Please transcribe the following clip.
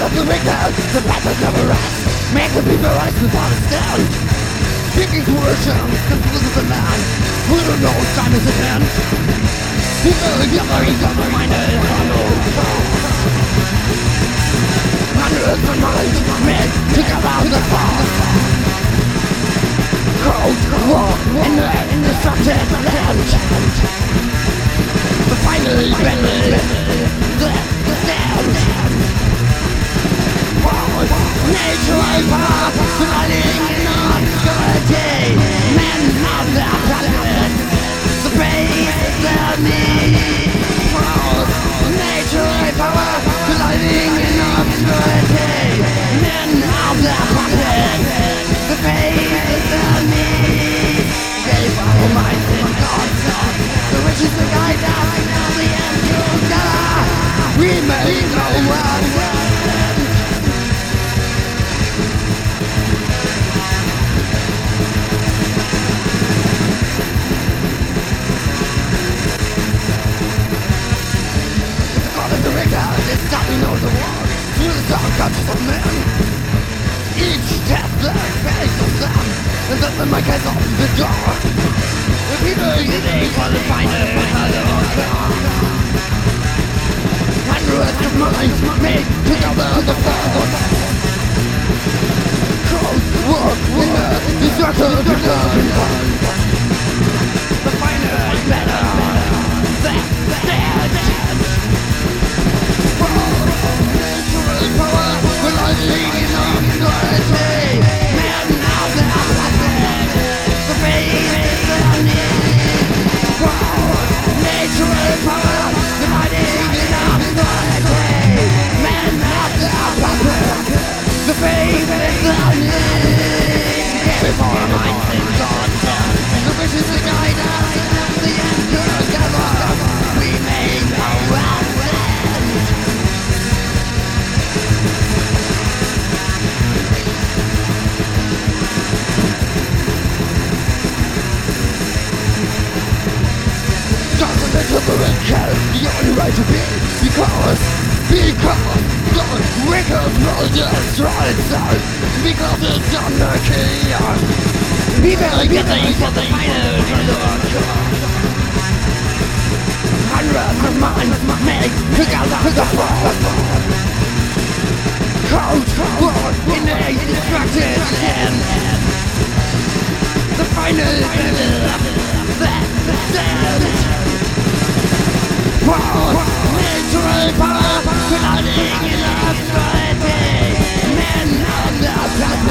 of the wicked, the battle never ends. Make the people rise without a stand. Speaking coercion, confusing the man who don't know time is at hand. People gathering double-minded, hundreds of minds made together the past. Cold war in the indestructible land. The final battle, the stand. Natural path, running in obscurity. Men of the planet, the base their need. Natural power, running in obscurity. Men of the planet, the base their need. Gave our minds in God's son. The riches to guide us till the end together. We may go well. It's stopping all the war through the dark conscious of men. Each test their face of them, and let them make us open the door. The people are getting for the final battle. Hundreds of minds made together the fall. Cold war in the destruction of land. The final battle. The only right to be, because God records will destroy itself, because it's anarchy. People are getting for the final hundreds of minds make together the fall. Cold war in a destructed land. The final battle that stands. Natural power, running in obscurity. Men of the